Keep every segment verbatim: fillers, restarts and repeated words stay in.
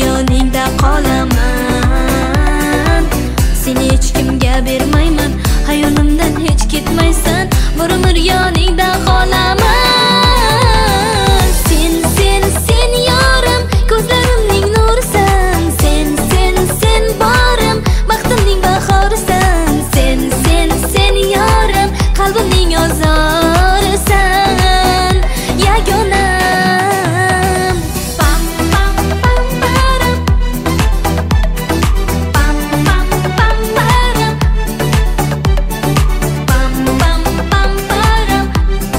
yoningda qolaman. Seni hech kimga bermayman, hayolimdan hech ketmaysan. Bir umr yoningda qolaman. Sen sen sen yorim, ko'zlarimning nurisan. Sen sen sen borim, baxtimning bahorisan. Sen sen sen yorim, qalbimning ozorisan. Yagonam pam pam pam param, pam pam pam param, pam pam pam param.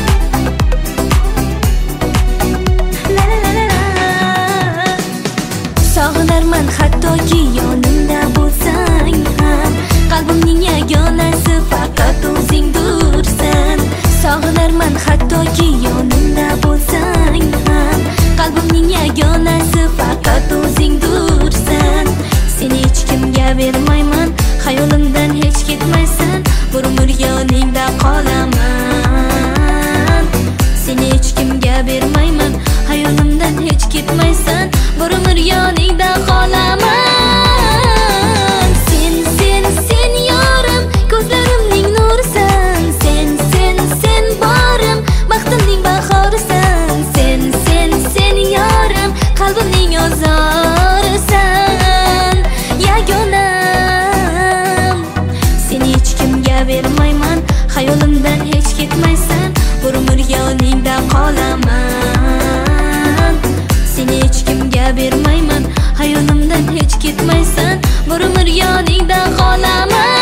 La la la la la. Sog'inarman hattoki yonimda bo'lsang ham, qalbimning yagonasi faqat o'zingdirsan. Sog'inarman hattoki yonimda bo'lsang ham, qalbimning yagonasi faqat o'zingdirsan. Seni hech kimga bermayman, hayolimdan hech ketmaysan. Bir umr yoningda qolaman. Seni hech kimga bermayman, hayolimdan hech ketmaysan. Bir umr yoningda qolaman. Sen sen sen yorim, ko'zlarimning nurisan. Sen sen sen borim, baxtimning bahorisan. Sen sen sen yorim, qalbimning ozorisan. Yagonam seni hech kimga bermayman, hayolimdan hech ketmaysan. Bir umr yoningda qolaman. Seni hech kimga bermayman, hayolimdan hech ketmaysan. Bir umr yoningda qolaman.